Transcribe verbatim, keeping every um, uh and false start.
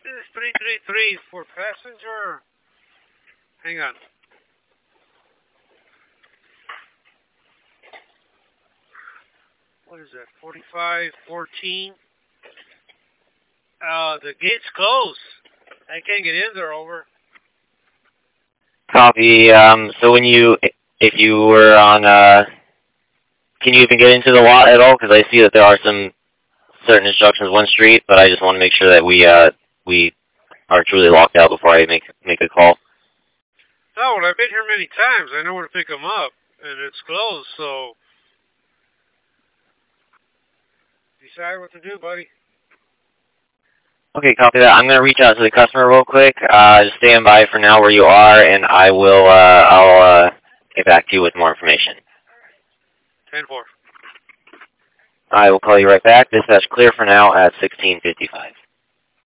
is three three three for passenger. Hang on. What is that? forty-five fourteen. Uh, the gate's closed. I can't get in there, over. Copy. Um, so when you, if you were on, uh, can you even get into the lot at all? Because I see that there are some certain instructions one street, but I just want to make sure that we, uh, we are truly locked out before I make make a call. Oh, well, I've been here many times. I know where to pick them up, and it's closed, so decide what to do, buddy. Okay, copy that. I'm going to reach out to the customer real quick. Uh, just stand by for now where you are, and I will, uh, I'll, uh, get back to you with more information. ten four. I will call you right back. Dispatch clear for now at sixteen fifty-five.